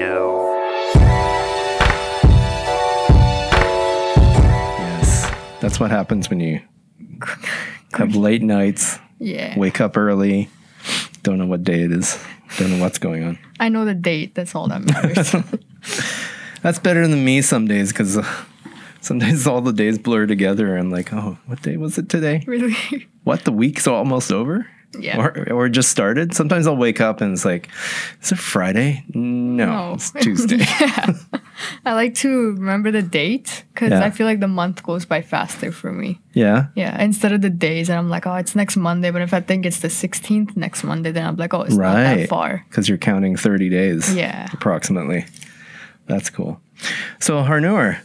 Radio. Yes, that's what happens when you have late nights, Yeah. wake up early, don't know what day it is, don't know what's going on. I know the date. That's all that matters. That's better than me some days because some days all the days blur together. I'm like, oh, what day was it today? Really? What, the week's almost over? Yeah. Or just started? Sometimes I'll wake up and it's like, is it Friday? No, it's Tuesday. Yeah. I like to remember the date because Yeah. I feel like the month goes by faster for me. Yeah? Yeah, instead of the days, and I'm like, oh, it's next Monday. But if I think it's the 16th next Monday, then I'm like, oh, it's not that far. Because you're counting 30 days. Yeah. Approximately. That's cool. So, Harnoor,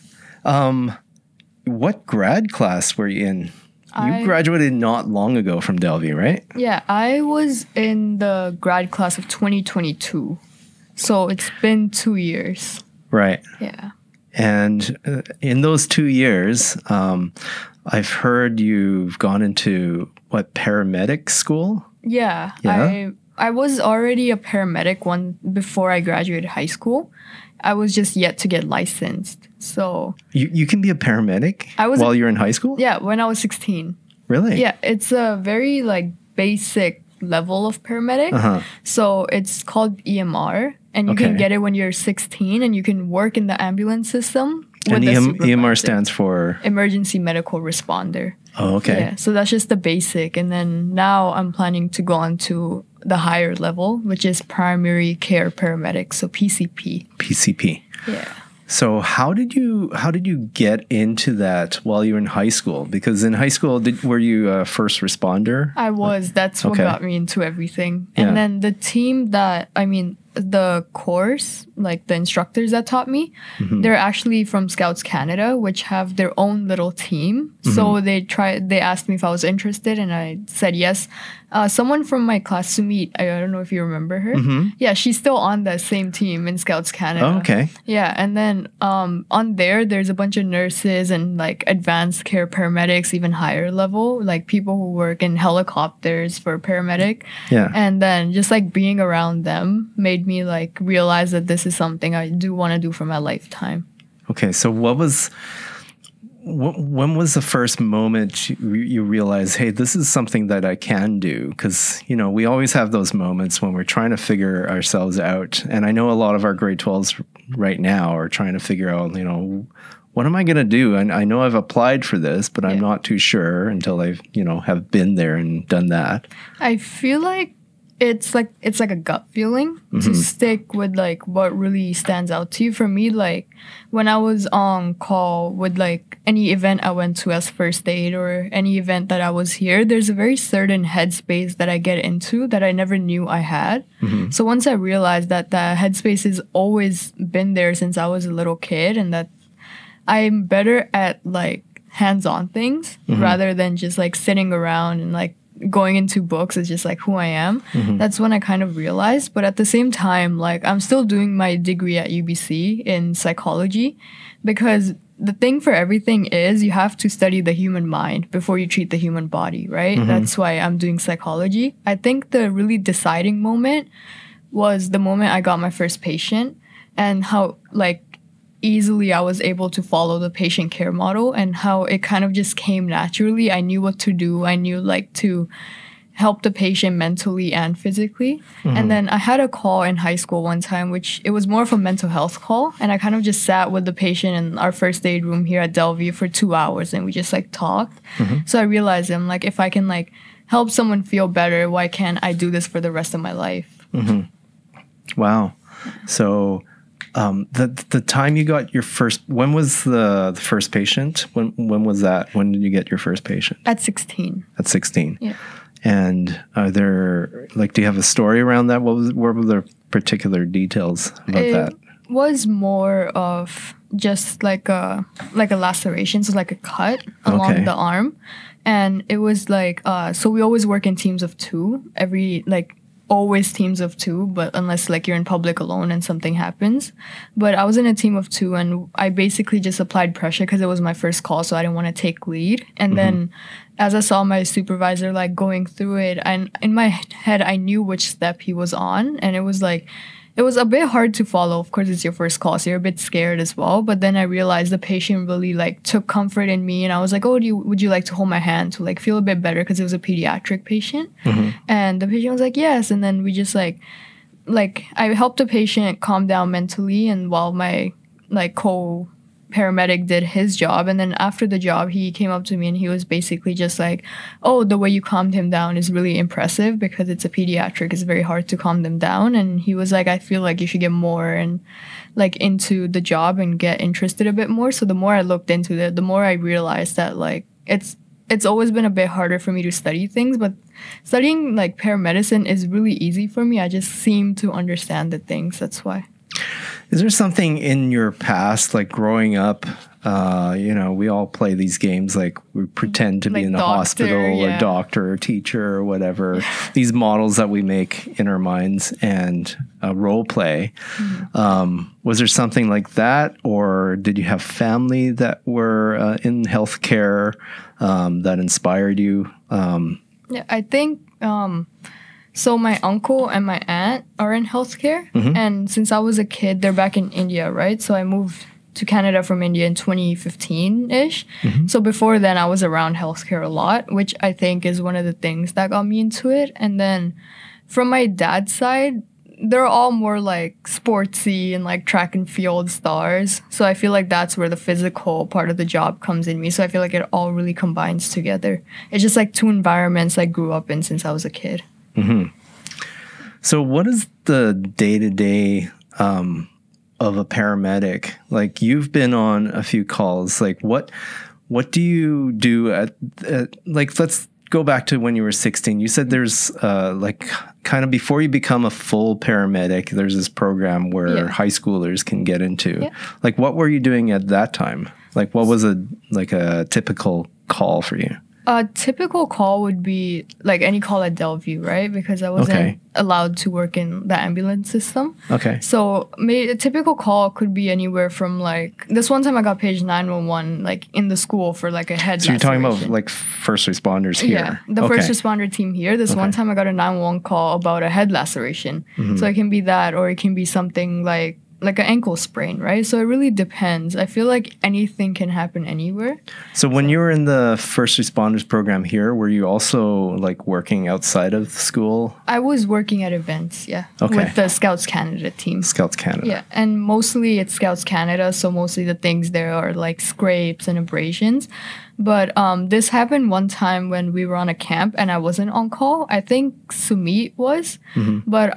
what grad class were you in? You graduated not long ago from Delvey, right? Yeah, I was in the grad class of 2022. So it's been 2 years. Right. Yeah. And in those 2 years, I've heard you've gone into, paramedic school? Yeah. Yeah? I was already a paramedic before I graduated high school. I was just yet to get licensed. So You can be a paramedic while you're in high school? yeah, when I was 16. Really? Yeah, it's a very basic level of paramedic. Uh-huh. So it's called EMR, and you can Okay. get it when you're 16, and you can work in the ambulance system. And with the EMR supervisor. stands for? Emergency Medical Responder. Oh, okay. Yeah, so that's just the basic. And then now I'm planning to go on to the higher level, which is primary care paramedic, so PCP. PCP. Yeah. So how did you get into that while you were in high school? Because in high school, were you a first responder? I was. That's what Okay. got me into everything. Yeah. And then the course, the instructors that taught me, Mm-hmm. they're actually from Scouts Canada, which have their own little team. Mm-hmm. So they asked me if I was interested, and I said yes. Someone from my class, Sumit, I don't know if you remember her. Mm-hmm. Yeah, she's still on the same team in Scouts Canada. Oh, okay. Yeah, and then on there's a bunch of nurses and advanced care paramedics, even higher level, people who work in helicopters for paramedic. Yeah. And then just being around them made me realize that this is something I do want to do for my lifetime. Okay. So when was the first moment you realized, hey, this is something that I can do? Because, we always have those moments when we're trying to figure ourselves out. And I know a lot of our grade 12s right now are trying to figure out, what am I going to do? And I know I've applied for this, but I'm not too sure until I've, have been there and done that. I feel like it's like a gut feeling to stick with what really stands out to you. For me, when I was on call with any event I went to as first aid or any event that I was here, there's a very certain headspace that I get into that I never knew I had. So once I realized that headspace has always been there since I was a little kid, and that I'm better at hands-on things rather than just sitting around and going into books is just who I am. That's when I kind of realized. But at the same time, I'm still doing my degree at UBC in psychology, because the thing for everything is you have to study the human mind before you treat the human body, right? That's why I'm doing psychology. I think the really deciding moment was the moment I got my first patient, and how easily I was able to follow the patient care model, and how it kind of just came naturally. I knew what to do. I knew to help the patient mentally and physically. And then I had a call in high school one time, which it was more of a mental health call. And I kind of just sat with the patient in our first aid room here at Delvey for 2 hours, and we just talked. So I realized if I can help someone feel better, why can't I do this for the rest of my life? Wow. So the time you got your first, when was the first patient? When was that? When did you get your first patient? At 16. At 16. Yeah. And are there, do you have a story around that? What were the particular details about that? It was more of just a laceration, so a cut along the arm. And it was so we always work in teams of 2, always teams of 2, but unless you're in public alone and something happens. But I was in a team of 2, and I basically just applied pressure because it was my first call, so I didn't want to take lead. And then as I saw my supervisor going through it, and in my head I knew which step he was on, and it was it was a bit hard to follow. Of course, it's your first call, so you're a bit scared as well. But then I realized the patient really like took comfort in me, and I was like, "Oh, would you like to hold my hand to like feel a bit better?" Because it was a pediatric patient, and the patient was like, "Yes." And then we just like I helped the patient calm down mentally, and while my like paramedic did his job, and then after the job he came up to me and he was basically just like, "Oh, the way you calmed him down is really impressive, because it's a pediatric, it's very hard to calm them down." And he was like, "I feel like you should get more and like into the job and get interested a bit more." So the more I looked into it, the more I realized that like it's always been a bit harder for me to study things, but studying like paramedicine is really easy for me. I just seem to understand the things. That's why. Is there something in your past, like growing up, we all play these games, like we pretend to be Like in the doctor, hospital or yeah. doctor or teacher or whatever, these models that we make in our minds and role play. Was there something like that, or did you have family that were in healthcare that inspired you? Yeah, I think so my uncle and my aunt are in healthcare, and since I was a kid, they're back in India, right? So I moved to Canada from India in 2015-ish. So before then, I was around healthcare a lot, which I think is one of the things that got me into it. And then from my dad's side, they're all more like sportsy and like track and field stars. So I feel like that's where the physical part of the job comes in me. So I feel like it all really combines together. It's just like two environments I grew up in since I was a kid. So what is the day-to-day of a paramedic? Like, you've been on a few calls. Like, what do you do at like, let's go back to when you were 16. You said there's like kind of before you become a full paramedic, there's this program where high schoolers can get into. Like, what were you doing at that time? Like, what was a typical call for you? A typical call would be like any call at Delview, right? Because I wasn't allowed to work in the ambulance system. So a typical call could be anywhere from like, this one time I got paged 911 like in the school for like a head So you're talking laceration. about like first responders here? Yeah, the first responder team here. This one time I got a 911 call about a head laceration. So it can be that, or it can be something like an ankle sprain, right? So it really depends. I feel like anything can happen anywhere. So when you were in the first responders program here, were you also like working outside of school? I was working at events, with the Scouts Canada team. Scouts Canada. Yeah, and mostly it's Scouts Canada, so mostly the things there are like scrapes and abrasions. But this happened one time when we were on a camp and I wasn't on call. I think Sumit was, but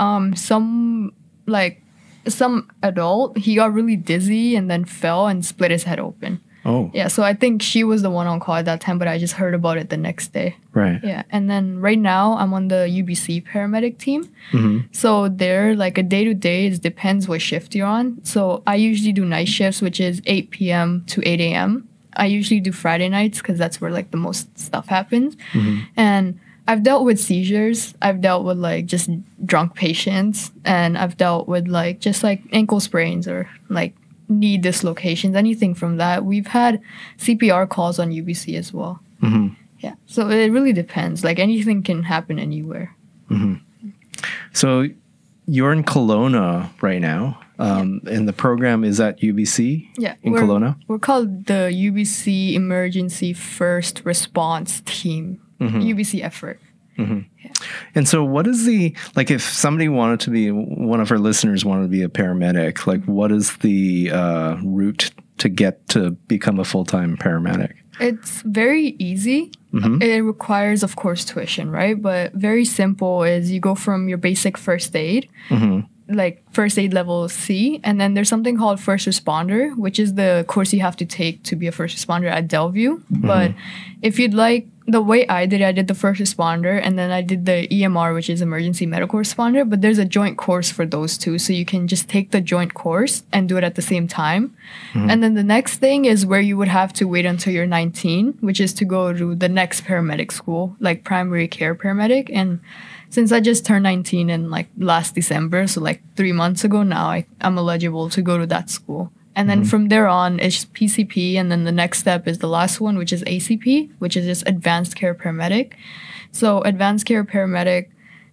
some adult, he got really dizzy and then fell and split his head open. Oh. Yeah, so I think she was the one on call at that time, but I just heard about it the next day. Right. Yeah, and then right now I'm on the UBC paramedic team. So there, like a day-to-day, it depends what shift you're on. So I usually do night shifts, which is 8 p.m. to 8 a.m. I usually do Friday nights because that's where like the most stuff happens. And I've dealt with seizures. I've dealt with like just drunk patients, and I've dealt with like just like ankle sprains or like knee dislocations, anything from that. We've had CPR calls on UBC as well. Yeah, so it really depends. Like anything can happen anywhere. So you're in Kelowna right now, and the program is at UBC in Kelowna? We're called the UBC Emergency First Response Team. UBC effort. And so what is if somebody wanted to be, one of our listeners wanted to be a paramedic, like what is the route to get to become a full-time paramedic? It's very easy. It requires, of course, tuition, right? But very simple is you go from your basic first aid, like first aid level C, and then there's something called first responder, which is the course you have to take to be a first responder at Delview. But if you'd like, the way I did the first responder, and then I did the EMR, which is emergency medical responder, but there's a joint course for those two, so you can just take the joint course and do it at the same time. And then the next thing is where you would have to wait until you're 19, which is to go to the next paramedic school, like primary care paramedic. And since I just turned 19 in like last December, so like 3 months ago now, I'm eligible to go to that school. And then from there on, it's PCP, and then the next step is the last one, which is ACP, which is just Advanced Care Paramedic. So Advanced Care Paramedic,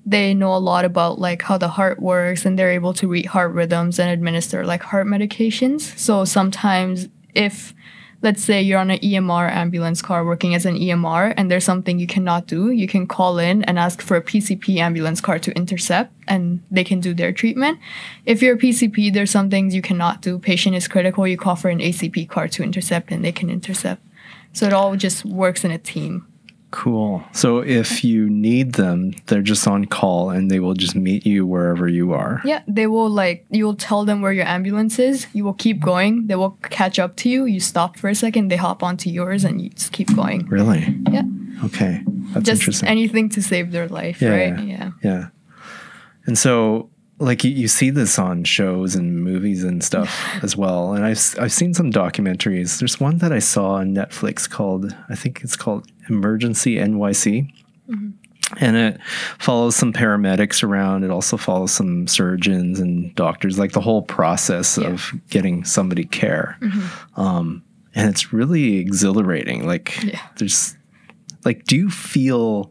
they know a lot about like how the heart works, and they're able to read heart rhythms and administer like heart medications. So sometimes if, let's say you're on an EMR ambulance car working as an EMR and there's something you cannot do, you can call in and ask for a PCP ambulance car to intercept and they can do their treatment. If you're a PCP, there's some things you cannot do. Patient is critical, you call for an ACP car to intercept and they can intercept. So it all just works in a team. Cool. So if you need them, they're just on call and they will just meet you wherever you are. Yeah, they will like, you'll tell them where your ambulance is. You will keep going. They will catch up to you. You stop for a second. They hop onto yours and you just keep going. Really? Yeah. Okay. That's just interesting. Anything to save their life, Yeah, right? Yeah. And so like you see this on shows and movies and stuff as well. And I've seen some documentaries. There's one that I saw on Netflix called, I think it's called Emergency NYC. Mm-hmm. And it follows some paramedics around. It also follows some surgeons and doctors, like the whole process of getting somebody care. Mm-hmm. And it's really exhilarating. Like there's like, do you feel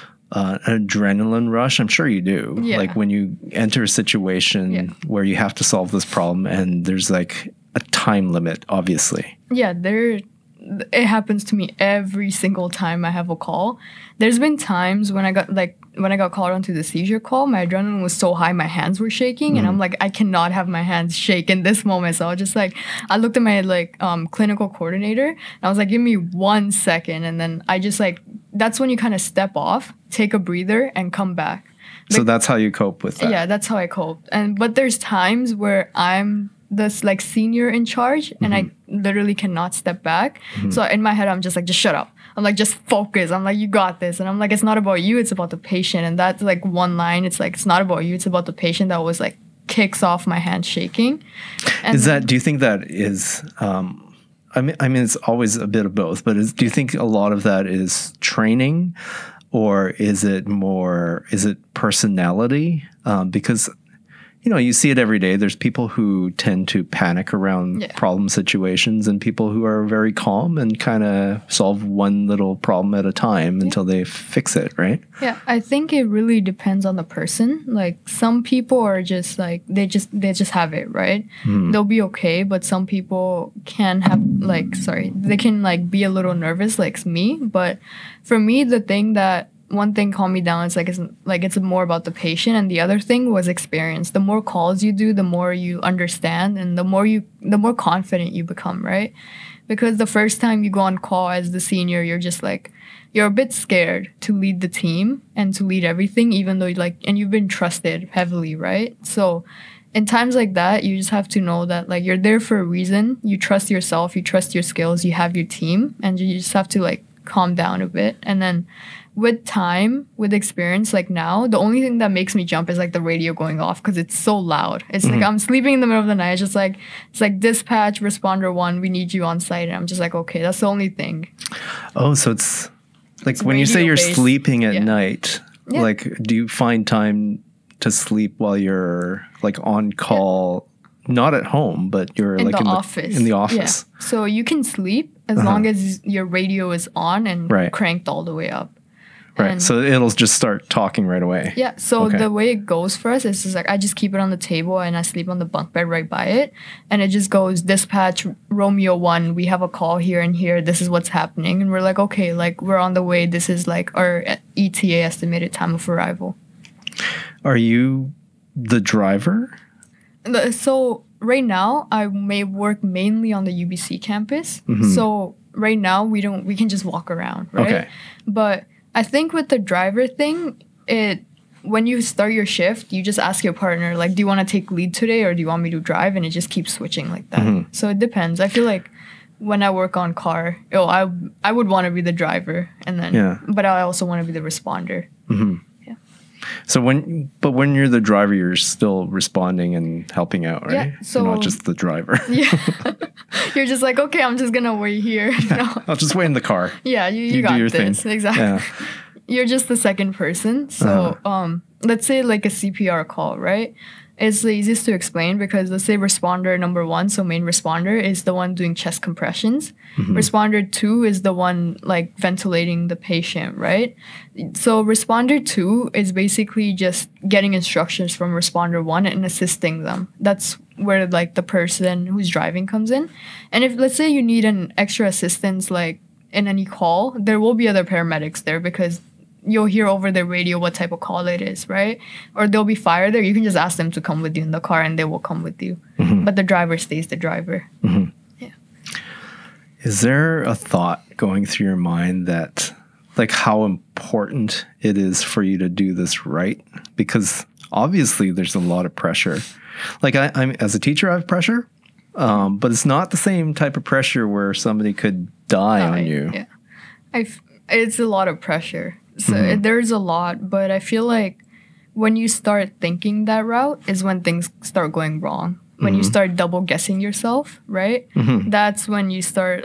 an adrenaline rush? I'm sure you do. Yeah. Like when you enter a situation where you have to solve this problem and there's like a time limit, obviously. Yeah, it happens to me every single time I have a call. There's been times when I got called onto the seizure call, my adrenaline was so high, my hands were shaking, and I'm like, I cannot have my hands shake in this moment. So I was just like, I looked at my clinical coordinator, and I was like, give me 1 second, and then I just like, that's when you kind of step off, take a breather, and come back. So that's how you cope with that. Yeah, that's how I cope. But there's times where I'm this like senior in charge and I literally cannot step back. So in my head, I'm just like, just shut up. I'm like, just focus. I'm like, you got this. And I'm like, it's not about you, it's about the patient. And that's like one line. It's like, it's not about you, it's about the patient. That was like kicks off my hand shaking. And do you think that is, I mean, it's always a bit of both, but do you think a lot of that is training or is it personality? Because you know, you see it every day. There's people who tend to panic around problem situations and people who are very calm and kind of solve one little problem at a time until they fix it, right? Yeah, I think it really depends on the person. Like some people are just like, they just have it, right? They'll be okay, but some people can have they can like be a little nervous like me. But for me, one thing calmed me down. It's more about the patient, and the other thing was experience. The more calls you do, the more you understand, and the more confident you become, right? Because the first time you go on call as the senior, you're just like, you're a bit scared to lead the team and to lead everything, even though and you've been trusted heavily, right? So in times like that, you just have to know that like you're there for a reason. You trust yourself, you trust your skills, you have your team, and you just have to like calm down a bit. And then with time, with experience, like now, the only thing that makes me jump is like the radio going off because it's so loud. It's like I'm sleeping in the middle of the night. It's just like, it's like dispatch, responder 1, we need you on site. And I'm just like, okay, that's the only thing. Oh, so it's like when you say you're sleeping at night, like do you find time to sleep while you're like on call? Not at home, but you're in like office. In the office. Yeah. So you can sleep as long as your radio is on and cranked all the way up. Right. So it'll just start talking right away. Yeah. So the way it goes for us is just like I just keep it on the table and I sleep on the bunk bed right by it. And it just goes, dispatch Romeo 1, we have a call here and here. This is what's happening. And we're like, okay, like we're on the way. This is like our ETA, estimated time of arrival. Are you the driver? So right now I may work mainly on the UBC campus. So right now we can just walk around, right? Okay. But I think with the driver thing, when you start your shift, you just ask your partner, like, do you want to take lead today or do you want me to drive? And it just keeps switching like that. So it depends. I feel like when I work on car, I would want to be the driver, and then but I also want to be the responder. Yeah. So when you're the driver, you're still responding and helping out, right? Yeah. So you're not just the driver. Yeah. You're just like, okay, I'm just gonna wait here. No. I'll just wait in the car. Yeah, you got do your this. thing. Exactly. Yeah. You're just the second person. So let's say like a CPR call, right? It's the easiest to explain because let's say responder number 1, so main responder is the one doing chest compressions. Responder 2 is the one like ventilating the patient, right? So responder 2 is basically just getting instructions from responder 1 and assisting them. That's where like the person who's driving comes in. And if let's say you need an extra assistance like in any call, there will be other paramedics there because you'll hear over the radio what type of call it is, right? Or there'll be fire there. You can just ask them to come with you in the car and they will come with you. But the driver stays the driver. Yeah. Is there a thought going through your mind that, like, how important it is for you to do this right? Because obviously there's a lot of pressure. Like, I'm as a teacher, I have pressure, but it's not the same type of pressure where somebody could die on you. Yeah. It's a lot of pressure. So there's a lot, but I feel like when you start thinking that route is when things start going wrong. When you start double guessing yourself, right? That's when you start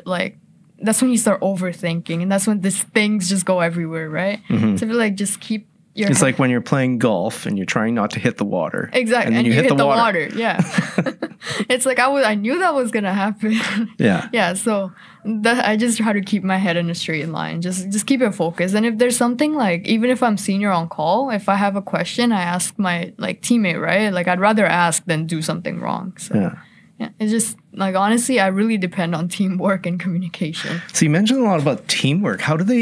overthinking, and that's when these things just go everywhere, right? So I feel like just keep your It's like when you're playing golf and you're trying not to hit the water. Exactly. And then you hit the water. water. Yeah. It's like I knew that was gonna happen. Yeah. Yeah. So I just try to keep my head in a straight line. Just keep it focused. And if there's something like, even if I'm senior on call, if I have a question, I ask my like teammate, right? Like I'd rather ask than do something wrong. So yeah, it's just like, honestly, I really depend on teamwork and communication. So you mentioned a lot about teamwork. How do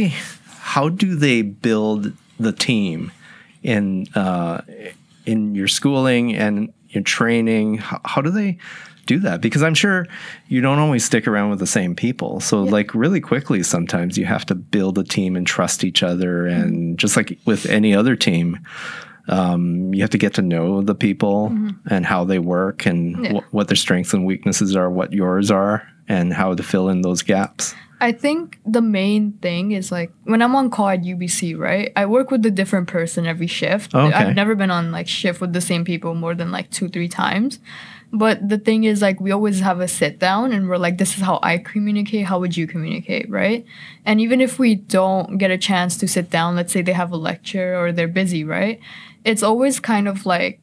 they build the team in your schooling and your training? How do they do that? Because I'm sure you don't always stick around with the same people. So like really quickly, sometimes you have to build a team and trust each other. And just like with any other team, you have to get to know the people and how they work and what their strengths and weaknesses are, what yours are, and how to fill in those gaps. I think the main thing is like when I'm on call at UBC, right? I work with a different person every shift. Okay. I've never been on like shift with the same people more than like 2-3 times. But the thing is like we always have a sit down and we're like, this is how I communicate. How would you communicate, right? And even if we don't get a chance to sit down, let's say they have a lecture or they're busy, right? It's always kind of like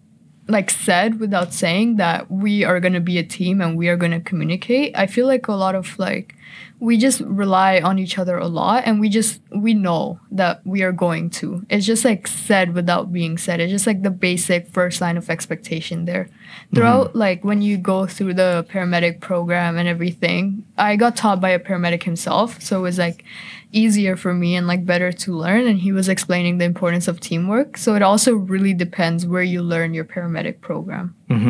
said without saying that we are going to be a team and we are going to communicate. I feel like a lot of like we just rely on each other a lot and we know that we are going to. It's just like said without being said. It's just like the basic first line of expectation there. Throughout like when you go through the paramedic program and everything, I got taught by a paramedic himself. So it was like easier for me and like better to learn. And he was explaining the importance of teamwork. So it also really depends where you learn your paramedic program.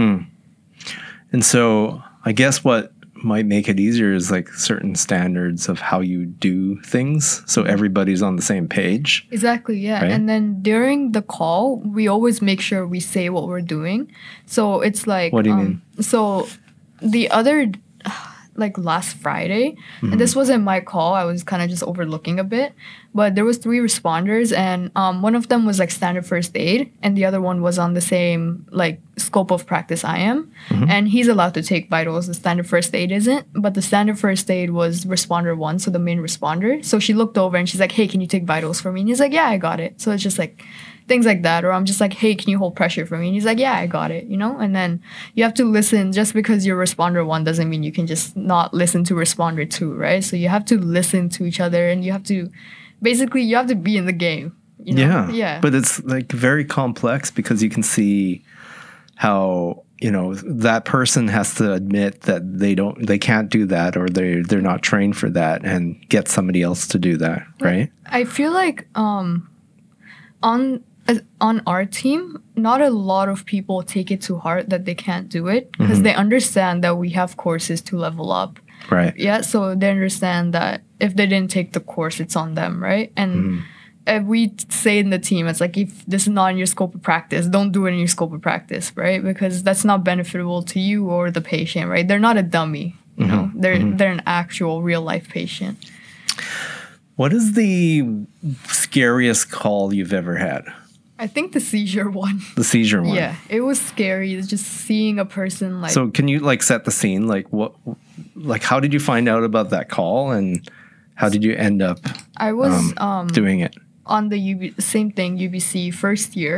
And so I guess what might make it easier is like certain standards of how you do things, so everybody's on the same page. Exactly, yeah. Right? And then during the call, we always make sure we say what we're doing. So it's like, what do you mean? So the other like last Friday, and this wasn't my call, I was kind of just overlooking a bit, but there was 3 responders, and one of them was like standard first aid, and the other one was on the same like scope of practice I am, and he's allowed to take vitals. The standard first aid isn't, but the standard first aid was responder 1, so the main responder. So she looked over and she's like, hey, can you take vitals for me? And he's like, yeah, I got it. So it's just like things like that. Or I'm just like, hey, can you hold pressure for me? And he's like, yeah, I got it, you know? And then you have to listen. Just because you're responder 1 doesn't mean you can just not listen to responder 2, right? So you have to listen to each other and you have to be in the game. You know? Yeah. But it's like very complex because you can see how, you know, that person has to admit that they can't do that, or they're not trained for that, and get somebody else to do that, right? I feel like on our team, not a lot of people take it to heart that they can't do it because they understand that we have courses to level up. Right. Yeah, so they understand that if they didn't take the course, it's on them, right? And we say in the team, it's like, if this is not in your scope of practice, don't do it in your scope of practice, right? Because that's not beneficial to you or the patient, right? They're not a dummy, you know? They're an actual real life patient. What is the scariest call you've ever had? I think the seizure one. The seizure one. Yeah, it was scary. It's just seeing a person like. So can you like set the scene? Like how did you find out about that call, and how did you end up? I was doing it on the same thing, UBC first year.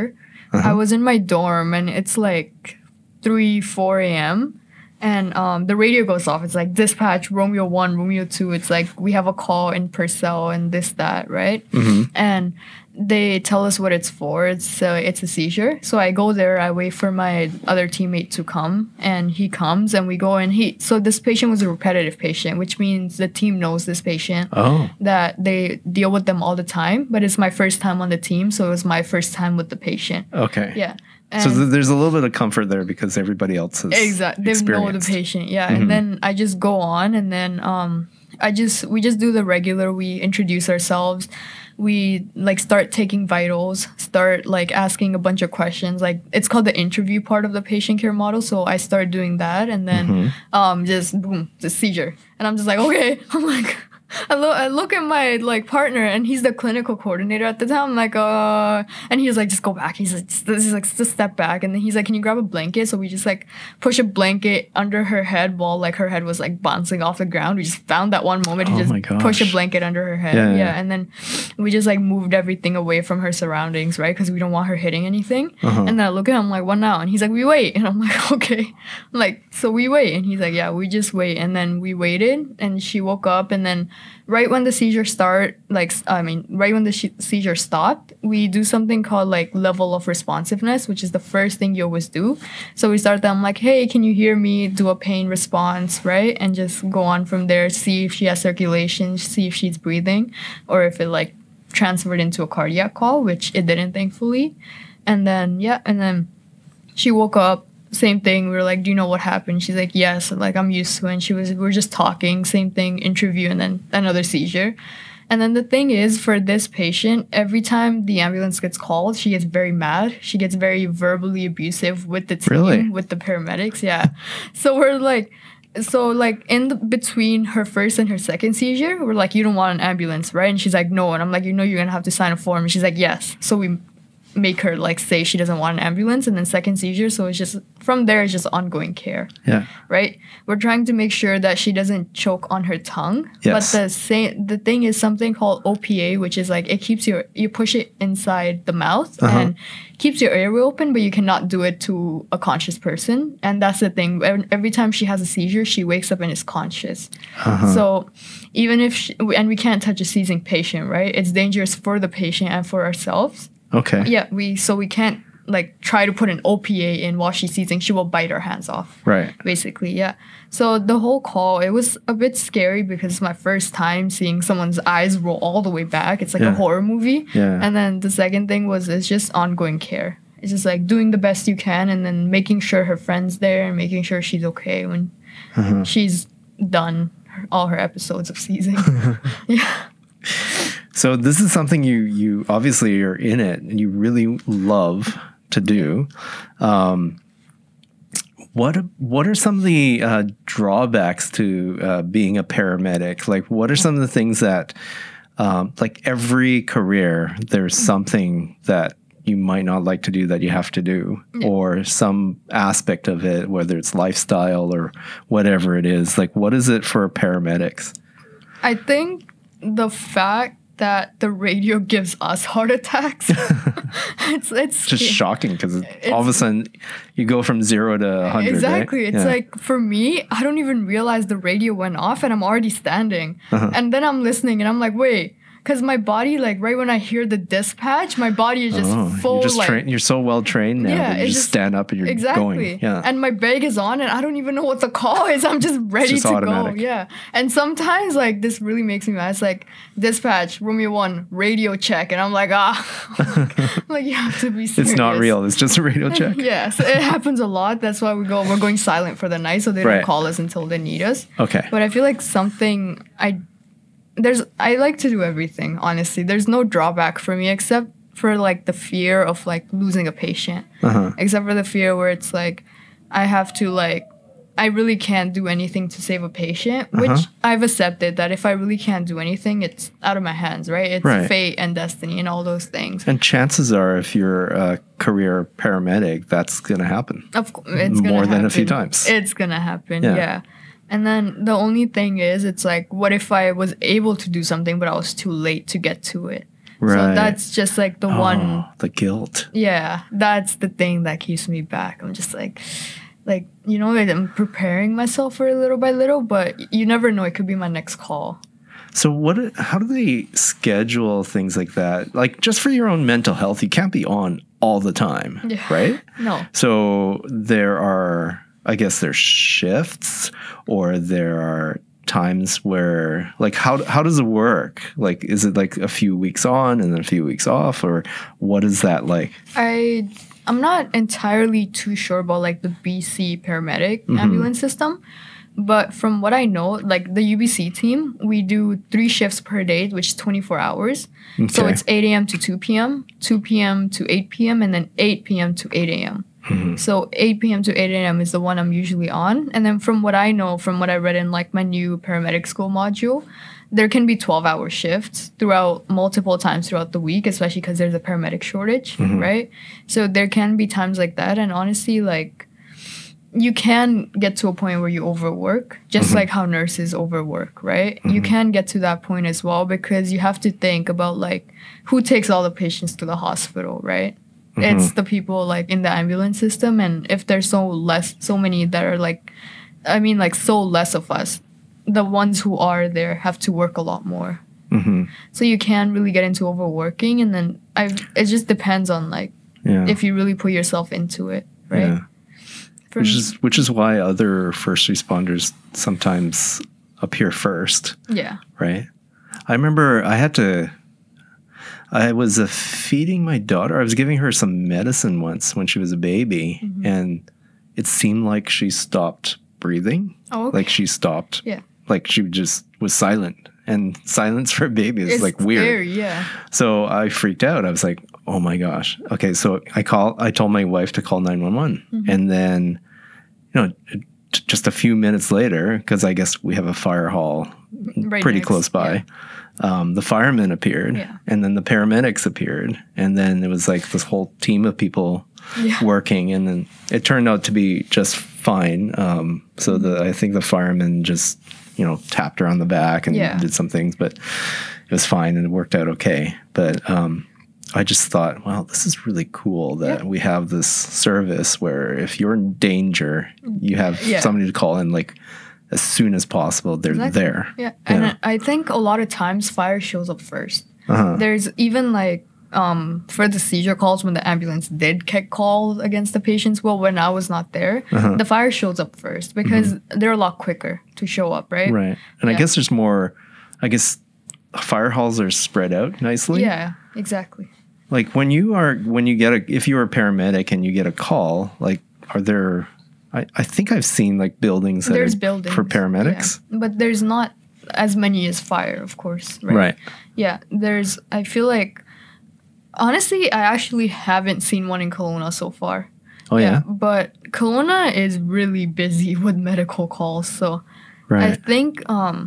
I was in my dorm and it's like 4 a.m. and the radio goes off. It's like dispatch Romeo 1, Romeo 2. It's like we have a call in Purcell and this, that, right? And they tell us what it's for. It's a seizure. So I go there. I wait for my other teammate to come, and he comes, and we go. And so this patient was a repetitive patient, which means the team knows this patient. That they deal with them all the time. But it's my first time on the team, so it was my first time with the patient. Okay. Yeah. So there's a little bit of comfort there because everybody else has They know the patient. Yeah. And then I just go on, and then we just do the regular. We introduce ourselves. We like start taking vitals, start like asking a bunch of questions. Like it's called the interview part of the patient care model. So I start doing that, and then just boom, the seizure, and I'm just like, okay. I'm like, I look at my like partner, and he's the clinical coordinator at the time. I'm like, and he's like, just go back. He's like, this is like, just step back. And then he's like, can you grab a blanket? So we just like push a blanket under her head while like her head was like bouncing off the ground. We just found that one moment to just push a blanket under her head. Yeah. And then we just like moved everything away from her surroundings, right? Because we don't want her hitting anything. And then I look at him, I'm like, what now? And he's like, we wait. And I'm like, okay. I'm like, so we wait. And he's like, yeah, we just wait. And then we waited, and she woke up, and then right when the seizure right when the seizure stopped, we do something called like level of responsiveness, which is the first thing you always do. So we start them like, hey, can you hear me? Do a pain response, right? And just go on from there, see if she has circulation, see if she's breathing, or if it like transferred into a cardiac call, which it didn't, thankfully. And then, she woke up. Same thing. We were like, do you know what happened? She's like, yes. Like, I'm used to it. And we were just talking. Same thing, interview, and then another seizure. And then the thing is, for this patient, every time the ambulance gets called, she gets very mad. She gets very verbally abusive with the team, with the paramedics. Yeah. So we're like, between her first and her second seizure, we're like, you don't want an ambulance, right? And she's like, no. And I'm like, you're going to have to sign a form. And she's like, yes. So we make her like say she doesn't want an ambulance, and then second seizure. So it's just from there, it's just ongoing care. Yeah. Right. We're trying to make sure that she doesn't choke on her tongue. Yes. But the thing is something called OPA, which is like it keeps you push it inside the mouth and keeps your airway open, but you cannot do it to a conscious person. And that's the thing. Every time she has a seizure, she wakes up and is conscious. So even if and we can't touch a seizing patient, right? It's dangerous for the patient and for ourselves. Okay. Yeah, we can't like try to put an OPA in while she's seizing. She will bite our hands off. Right. Basically, yeah. So the whole call, it was a bit scary because it's my first time seeing someone's eyes roll all the way back. It's like a horror movie. Yeah. And then the second thing was it's just ongoing care. It's just like doing the best you can, and then making sure her friend's there and making sure she's okay when she's done all her episodes of seizing. Yeah. So this is something you obviously you're in it and you really love to do. What are some of the drawbacks to being a paramedic? Like, what are some of the things that, like every career, there's something that you might not like to do that you have to do, or some aspect of it, whether it's lifestyle or whatever it is. Like, what is it for paramedics? I think the fact that the radio gives us heart attacks. it's just shocking because all of a sudden you go from 0 to 100. Exactly. Right? It's like, for me, I don't even realize the radio went off and I'm already standing. And then I'm listening and I'm like, wait. Because my body, like, right when I hear the dispatch, my body is just full. You're so well trained now that you just stand up and you're going. Yeah. And my bag is on and I don't even know what the call is. I'm just ready to automatic. Go. Yeah. And sometimes, like, this really makes me mad. It's like, dispatch, Romeo 1, radio check. And I'm like, like, you have to be serious. It's not real. It's just a radio check. Yeah. So it happens a lot. That's why we're going silent for the night so they don't call us until they need us. Okay. But I feel like something I like to do everything, honestly. There's no drawback for me except for like the fear of like losing a patient. Except for the fear where it's like I have to like I really can't do anything to save a patient, which I've accepted that if I really can't do anything, it's out of my hands, right? It's fate and destiny and all those things. And chances are if you're a career paramedic, that's going to happen. Of course, it's more than a few times. It's going to happen, yeah. And then the only thing is, it's like, what if I was able to do something, but I was too late to get to it? Right. So that's just like the one. The guilt. Yeah, that's the thing that keeps me back. I'm just like, I'm preparing myself for it little by little, but you never know. It could be my next call. So how do they schedule things like that? Like just for your own mental health, you can't be on all the time, right? No. So I guess there's shifts, or there are times where, like, how does it work? Like, is it like a few weeks on and then a few weeks off, or what is that like? I'm not entirely too sure about like the BC paramedic ambulance system. But from what I know, like the UBC team, we do 3 shifts per day, which is 24 hours. Okay. So it's 8 a.m. to 2 p.m., 2 p.m. to 8 p.m., and then 8 p.m. to 8 a.m. So 8 p.m. to 8 a.m. is the one I'm usually on. And then from what I know, from what I read in like my new paramedic school module, there can be 12-hour shifts throughout multiple times throughout the week, especially because there's a paramedic shortage, right? So there can be times like that. And honestly, like, you can get to a point where you overwork, just like how nurses overwork, right? You can get to that point as well, because you have to think about like who takes all the patients to the hospital, right? It's the people like in the ambulance system, and if there's so many that are like, so less of us, the ones who are there have to work a lot more. So you can really get into overworking, and then it just depends on like if you really put yourself into it, right? Yeah. Which is why other first responders sometimes appear first. Yeah. Right. I remember I was feeding my daughter. I was giving her some medicine once when she was a baby, and it seemed like she stopped breathing. Oh, okay. Like she stopped. Yeah. Like she just was silent. And silence for a baby is like weird. Scary, yeah. So I freaked out. I was like, oh my gosh. Okay, so I told my wife to call 911. And then, just a few minutes later, because I guess we have a fire hall pretty close by, the firemen appeared, and then the paramedics appeared. And then it was like this whole team of people working. And then it turned out to be just fine. So I think the firemen just tapped her on the back and did some things, but it was fine and it worked out okay. But I just thought, wow, this is really cool that we have this service where if you're in danger, you have somebody to call in like as soon as possible. They're there. Yeah. And I think a lot of times fire shows up first. There's even like for the seizure calls, when the ambulance did get called against the patients, well, when I was not there, the fire shows up first because they're a lot quicker to show up, right? Right. And I guess there's more, fire halls are spread out nicely. Yeah, exactly. Like if you're a paramedic and you get a call, like are there, I think I've seen like buildings that there's are buildings for paramedics. Yeah. But there's not as many as fire, of course. Right. Yeah. I feel like, honestly, I actually haven't seen one in Kelowna so far. Oh, yeah? But Kelowna is really busy with medical calls. So I think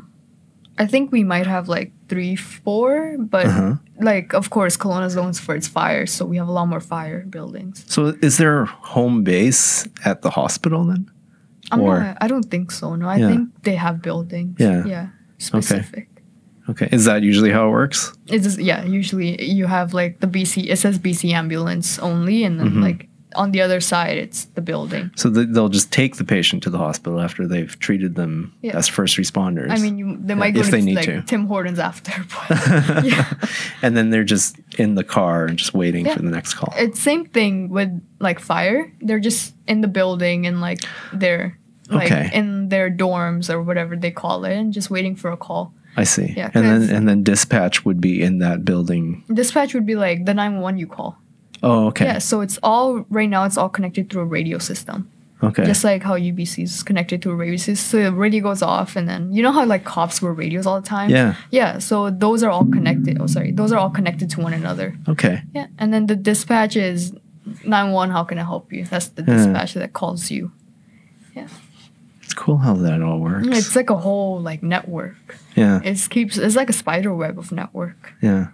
we might have like 3, 4. But like, of course, Kelowna is known for its fire. So we have a lot more fire buildings. So is there home base at the hospital then? I don't think so. No, I think they have buildings. Yeah. Specific. Okay. Is that usually how it works? Usually you have like it says BC ambulance only, and then like on the other side it's the building. So they'll just take the patient to the hospital after they've treated them as first responders. I mean, they might go to Tim Hortons after, but and then they're just in the car and just waiting for the next call. It's same thing with like fire. They're just in the building and like they're in their dorms or whatever they call it, and just waiting for a call. I see. Yeah, and then dispatch would be in that building. Dispatch would be like the 911 you call. Oh, okay. Yeah, so it's all connected through a radio system. Okay. Just like how UBC is connected to a radio system. So the radio goes off, and then you know how like cops wear radios all the time? Yeah. Yeah, so those are all connected. Those are all connected to one another. Okay. Yeah, and then the dispatch is 911, how can I help you? That's the dispatch that calls you. Yeah. It's cool how that all works. It's like a whole like network. Yeah. It's like a spider web of network. Yeah.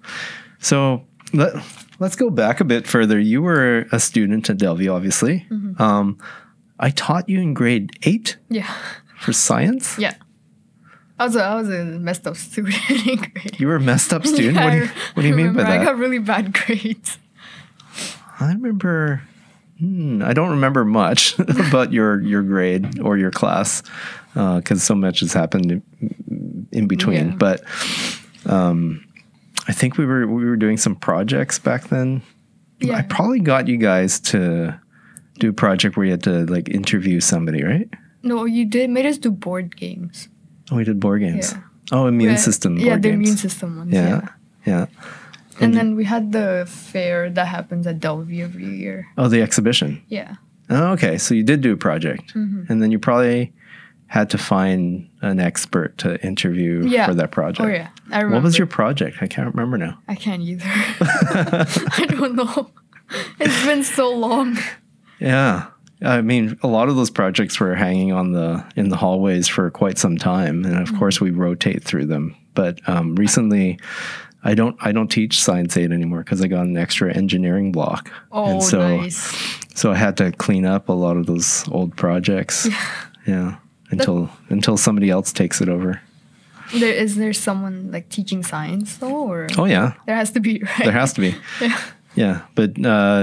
So let's go back a bit further. You were a student at Delview, obviously. I taught you in grade 8. Yeah. For science. Yeah. I was a messed up student in grade 8. You were a messed up student? Yeah, what do you mean by that? I got really bad grades. I remember. I don't remember much about your grade or your class because so much has happened in between. Yeah. But I think we were doing some projects back then. Yeah. I probably got you guys to do a project where you had to like interview somebody, right? No, you made us do board games. Oh, we did board games. Yeah. Oh, immune system. Yeah, board the games. immune system ones. Yeah. Yeah. And then we had the fair that happens at Delvey every year. Oh, the exhibition. Yeah. Oh, okay. So you did do a project. And then you probably had to find an expert to interview for that project. Oh, yeah. I remember. What was your project? I can't remember now. I can't either. I don't know. It's been so long. Yeah. I mean, a lot of those projects were hanging in the hallways for quite some time. And of course, we rotate through them. But recently, I don't teach Science 8 anymore because I got an extra engineering block. Oh, and so, nice. So I had to clean up a lot of those old projects. Yeah. Until somebody else takes it over. Is there someone like teaching science though? Or Oh, yeah. there has to be, right? There has to be. Yeah. But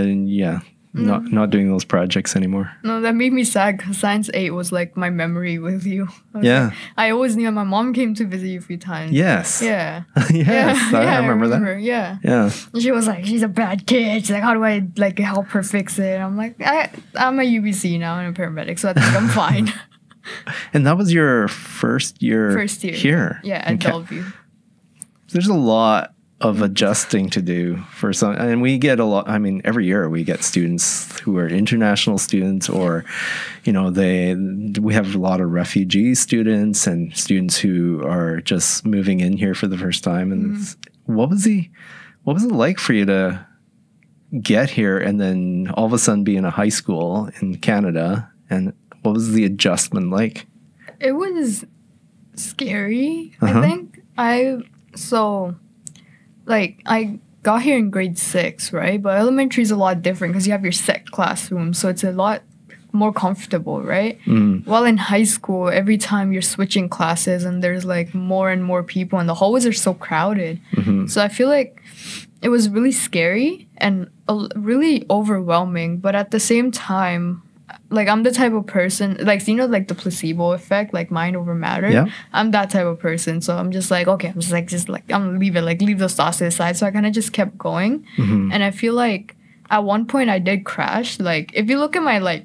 not doing those projects anymore. No, that made me sad because Science 8 was like my memory with you. Yeah. I always knew my mom came to visit you a few times. Yes. Yeah. Yes. I remember that. Yeah. Yeah. And she was like, she's a bad kid. She's like, how do I like help her fix it? I'm like, I'm a UBC now and a paramedic, so I think I'm fine. And that was your first year. First year. Here. Yeah, at Bellevue. There's a lot of adjusting to do for some, and we get a lot. I mean, every year we get students who are international students, or, we have a lot of refugee students and students who are just moving in here for the first time. And what was it like for you to get here and then all of a sudden be in a high school in Canada? And what was the adjustment like? It was scary, I think. I got here in grade 6, right? But elementary is a lot different because you have your set classroom, so it's a lot more comfortable, right? While in high school, every time you're switching classes and there's like more and more people and the hallways are so crowded. So I feel like it was really scary and really overwhelming, but at the same time, like I'm the type of person, like, like the placebo effect, like mind over matter. Yeah. I'm that type of person. So I'm just like, okay, I'm gonna leave those thoughts to the side. So I kind of just kept going. And I feel like at one point I did crash. Like if you look at my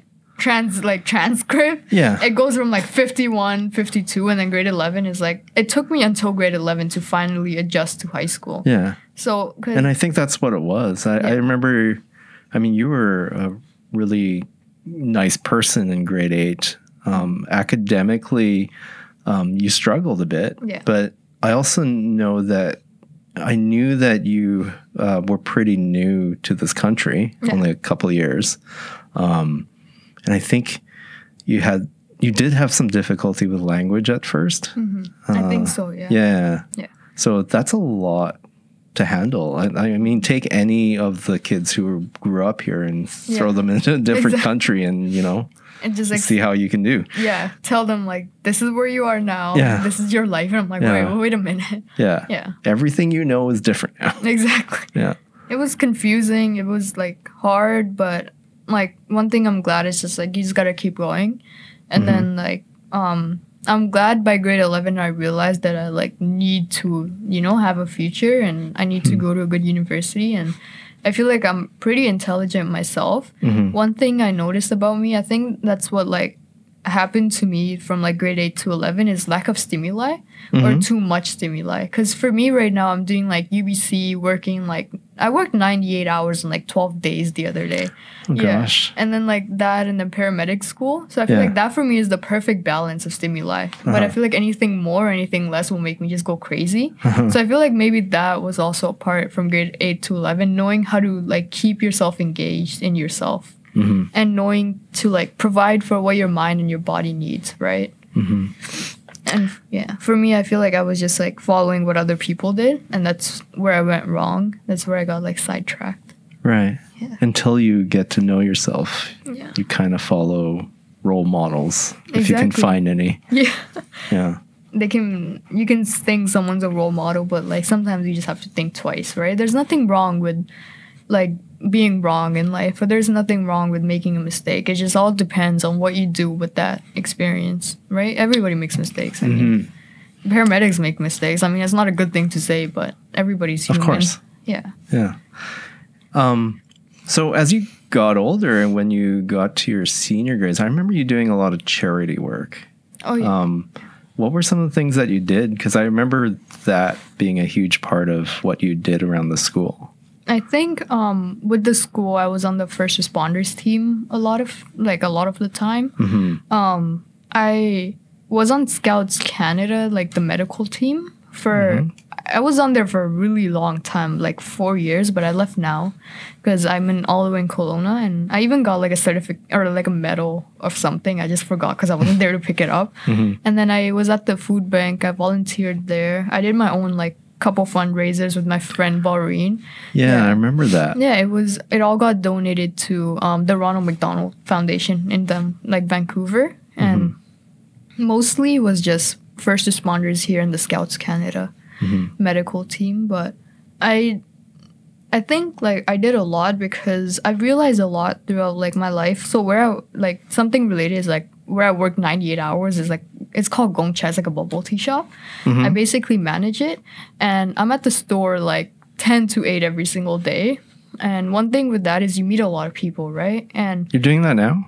transcript, it goes from like 51, 52, and then grade 11 is like, it took me until grade 11 to finally adjust to high school. Yeah. So, and I think that's what it was. I remember, I mean, you were a really nice person in grade 8. Academically, you struggled a bit, but I also know that I knew that you were pretty new to this country, only a couple of years. And I think you did have some difficulty with language at first. I think so, yeah. Yeah. So that's a lot to handle. I mean, take any of the kids who grew up here and throw them into a different country and, and just like, see how you can do. Yeah. Tell them like, this is where you are now. Yeah. This is your life. And I'm like, wait a minute. Yeah. Yeah. Everything is different now. Exactly. Yeah. It was confusing. It was like hard, but like one thing I'm glad is just like, you just got to keep going. And then like, I'm glad by grade 11 I realized that I like need to, have a future and I need to go to a good university. And I feel like I'm pretty intelligent myself. One thing I noticed about me, I think that's what like happened to me from like grade 8 to 11 is lack of stimuli or too much stimuli. Because for me right now, I'm doing like UBC working like, I worked 98 hours in like 12 days the other day. Oh, gosh. And then like that and then paramedic school. So I feel like that for me is the perfect balance of stimuli. But I feel like anything more or anything less will make me just go crazy. So I feel like maybe that was also a part from grade 8 to 11, knowing how to like keep yourself engaged in yourself. And knowing to like provide for what your mind and your body needs, right? And for me, I feel like I was just like following what other people did, and that's where I went wrong. That's where I got like sidetracked. Right. Yeah. Until you get to know yourself, you kind of follow role models if you can find any. Yeah. Yeah. you can think someone's a role model, but like sometimes you just have to think twice, right? There's nothing wrong with like being wrong in life, or there's nothing wrong with making a mistake. It just all depends on what you do with that experience, right? Everybody makes mistakes. I mean, paramedics make mistakes. I mean, it's not a good thing to say, but everybody's human. Of course. Yeah. Yeah. So as you got older and when you got to your senior grades, I remember you doing a lot of charity work. Oh, yeah. What were some of the things that you did? Because I remember that being a huge part of what you did around the school. I think with the school, I was on the first responders team a lot of the time. I was on Scouts Canada, like the medical team for. I was on there for a really long time, like 4 years, but I left now because I'm all the way in Kelowna, and I even got like a certificate or like a medal of something. I just forgot because I wasn't there to pick it up. And then I was at the food bank. I volunteered there. I did my own like couple fundraisers with my friend Baureen. Yeah, I remember that. Yeah, it all got donated to the Ronald McDonald Foundation in like Vancouver, and mostly was just first responders here in the Scouts Canada medical team. But I think like I did a lot because I realized a lot throughout like my life. So where I like something related is like where I work 98 hours is like it's called Gongcha. It's like a bubble tea shop. I basically manage it, and I'm at the store like 10 to 8 every single day. And one thing with that is you meet a lot of people, right? And you're doing that now?